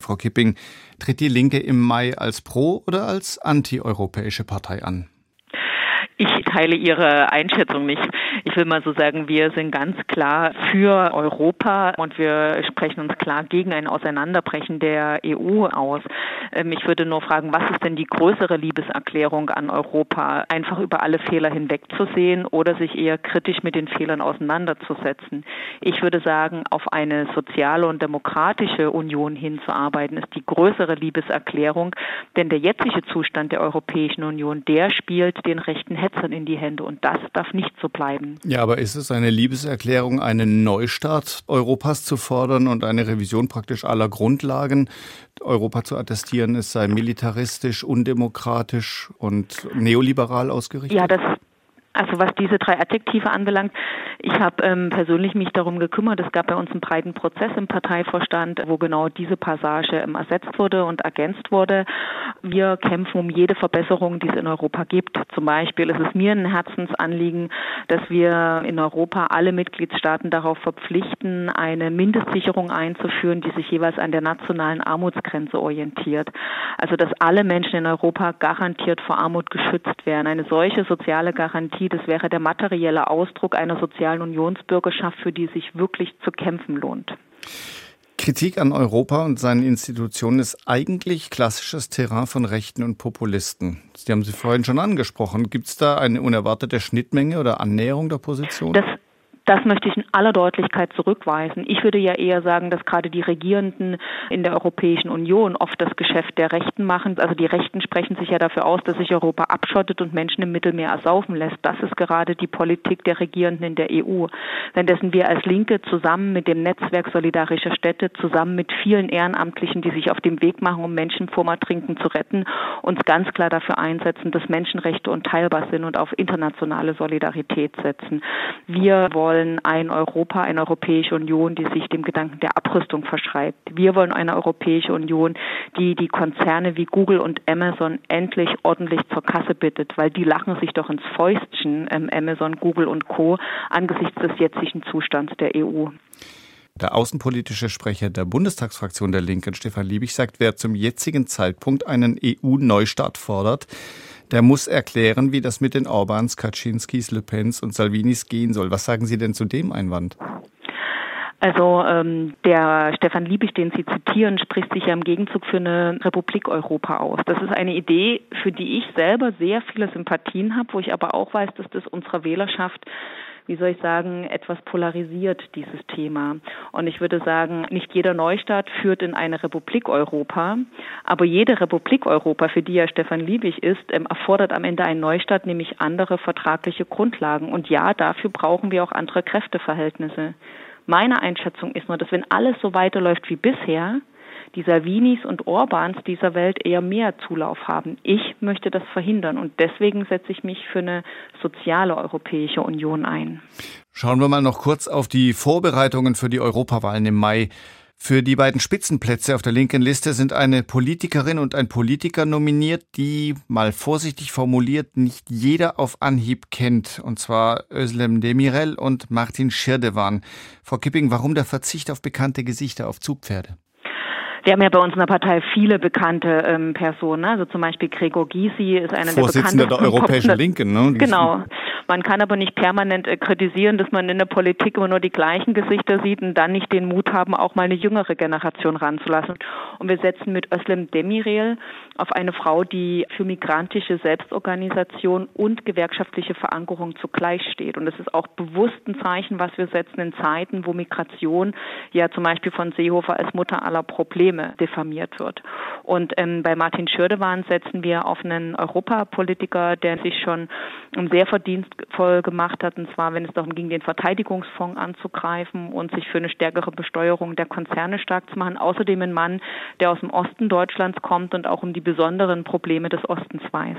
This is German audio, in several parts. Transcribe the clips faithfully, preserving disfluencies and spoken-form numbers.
Frau Kipping, tritt die Linke im Mai als pro- oder als antieuropäische Partei an? Ich teile Ihre Einschätzung nicht. Ich will mal so sagen, wir sind ganz klar für Europa und wir sprechen uns klar gegen ein Auseinanderbrechen der E U aus. Ich würde nur fragen, was ist denn die größere Liebeserklärung an Europa? Einfach über alle Fehler hinwegzusehen oder sich eher kritisch mit den Fehlern auseinanderzusetzen? Ich würde sagen, auf eine soziale und demokratische Union hinzuarbeiten, ist die größere Liebeserklärung, denn der jetzige Zustand der Europäischen Union, der spielt den rechten Hetzern in die Hände und das darf nicht so bleiben. Ja, aber ist es eine Liebeserklärung, einen Neustart Europas zu fordern und eine Revision praktisch aller Grundlagen? Europa zu attestieren, es sei militaristisch, undemokratisch und neoliberal ausgerichtet? Ja, das Also was diese drei Adjektive anbelangt, ich habe ähm, persönlich mich darum gekümmert. Es gab bei uns einen breiten Prozess im Parteivorstand, wo genau diese Passage ähm, ersetzt wurde und ergänzt wurde. Wir kämpfen um jede Verbesserung, die es in Europa gibt. Zum Beispiel ist es mir ein Herzensanliegen, dass wir in Europa alle Mitgliedstaaten darauf verpflichten, eine Mindestsicherung einzuführen, die sich jeweils an der nationalen Armutsgrenze orientiert. Also dass alle Menschen in Europa garantiert vor Armut geschützt werden. Eine solche soziale Garantie, das wäre der materielle Ausdruck einer sozialen Unionsbürgerschaft, für die es sich wirklich zu kämpfen lohnt. Kritik an Europa und seinen Institutionen ist eigentlich klassisches Terrain von Rechten und Populisten. Sie haben sie vorhin schon angesprochen. Gibt es da eine unerwartete Schnittmenge oder Annäherung der Position? Das Das möchte ich in aller Deutlichkeit zurückweisen. Ich würde ja eher sagen, dass gerade die Regierenden in der Europäischen Union oft das Geschäft der Rechten machen. Also die Rechten sprechen sich ja dafür aus, dass sich Europa abschottet und Menschen im Mittelmeer ersaufen lässt. Das ist gerade die Politik der Regierenden in der E U. Währenddessen wir als Linke zusammen mit dem Netzwerk Solidarische Städte, zusammen mit vielen Ehrenamtlichen, die sich auf dem Weg machen, um Menschen vorm Ertrinken zu retten, uns ganz klar dafür einsetzen, dass Menschenrechte unteilbar sind und auf internationale Solidarität setzen. Wir wollen ein Europa, eine Europäische Union, die sich dem Gedanken der Abrüstung verschreibt. Wir wollen eine Europäische Union, die die Konzerne wie Google und Amazon endlich ordentlich zur Kasse bittet, weil die lachen sich doch ins Fäustchen, ähm, Amazon, Google und Co. angesichts des jetzigen Zustands der E U. Der außenpolitische Sprecher der Bundestagsfraktion der Linken, Stefan Liebig, sagt, wer zum jetzigen Zeitpunkt einen E U-Neustart fordert, der muss erklären, wie das mit den Orbáns, Kaczynskis, Le Pens und Salvinis gehen soll. Was sagen Sie denn zu dem Einwand? Also ähm, der Stefan Liebig, den Sie zitieren, spricht sich ja im Gegenzug für eine Republik Europa aus. Das ist eine Idee, für die ich selber sehr viele Sympathien habe, wo ich aber auch weiß, dass das unserer Wählerschaft, wie soll ich sagen, etwas polarisiert, dieses Thema. Und ich würde sagen, nicht jeder Neustart führt in eine Republik Europa, aber jede Republik Europa, für die ja Stefan Liebig ist, ähm, erfordert am Ende einen Neustart, nämlich andere vertragliche Grundlagen. Und ja, dafür brauchen wir auch andere Kräfteverhältnisse. Meine Einschätzung ist nur, dass wenn alles so weiterläuft wie bisher, die Salvinis und Orbáns dieser Welt eher mehr Zulauf haben. Ich möchte das verhindern und deswegen setze ich mich für eine soziale Europäische Union ein. Schauen wir mal noch kurz auf die Vorbereitungen für die Europawahlen im Mai. Für die beiden Spitzenplätze auf der linken Liste sind eine Politikerin und ein Politiker nominiert, die, mal vorsichtig formuliert, nicht jeder auf Anhieb kennt. Und zwar Özlem Demirel und Martin Schirdewan. Frau Kipping, warum der Verzicht auf bekannte Gesichter, auf Zugpferde? Wir haben ja bei uns in der Partei viele bekannte ähm, Personen. Also zum Beispiel Gregor Gysi ist einer der Vorsitzender der Europäischen Linken, ne? Genau. Man kann aber nicht permanent äh, kritisieren, dass man in der Politik immer nur die gleichen Gesichter sieht und dann nicht den Mut haben, auch mal eine jüngere Generation ranzulassen. Und wir setzen mit Özlem Demirel auf eine Frau, die für migrantische Selbstorganisation und gewerkschaftliche Verankerung zugleich steht. Und es ist auch bewusst ein Zeichen, was wir setzen in Zeiten, wo Migration ja zum Beispiel von Seehofer als Mutter aller Probleme diffamiert wird. Und ähm, bei Martin Schirdewan setzen wir auf einen Europapolitiker, der sich schon sehr verdienstvoll gemacht hat, und zwar, wenn es darum ging, den Verteidigungsfonds anzugreifen und sich für eine stärkere Besteuerung der Konzerne stark zu machen. Außerdem ein Mann, der aus dem Osten Deutschlands kommt und auch um die besonderen Probleme des Ostens weiß.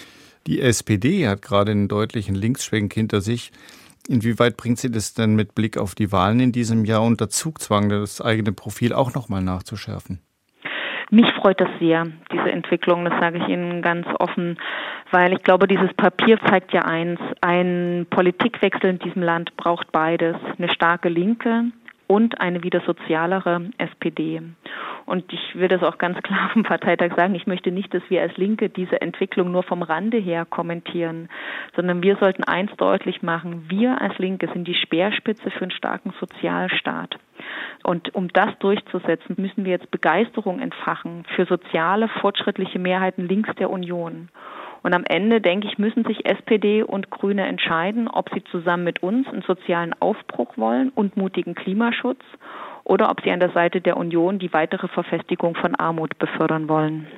Die S P D hat gerade einen deutlichen Linksschwenk hinter sich. Inwieweit bringt sie das denn mit Blick auf die Wahlen in diesem Jahr unter Zugzwang, das eigene Profil auch nochmal nachzuschärfen? Mich freut das sehr, diese Entwicklung, das sage ich Ihnen ganz offen, weil ich glaube, dieses Papier zeigt ja eins, ein Politikwechsel in diesem Land braucht beides, eine starke Linke und eine wieder sozialere S P D. Und ich will das auch ganz klar vom Parteitag sagen, ich möchte nicht, dass wir als Linke diese Entwicklung nur vom Rande her kommentieren, sondern wir sollten eins deutlich machen, wir als Linke sind die Speerspitze für einen starken Sozialstaat. Und um das durchzusetzen, müssen wir jetzt Begeisterung entfachen für soziale, fortschrittliche Mehrheiten links der Union. Und am Ende, denke ich, müssen sich S P D und Grüne entscheiden, ob sie zusammen mit uns einen sozialen Aufbruch wollen und mutigen Klimaschutz oder ob sie an der Seite der Union die weitere Verfestigung von Armut befördern wollen.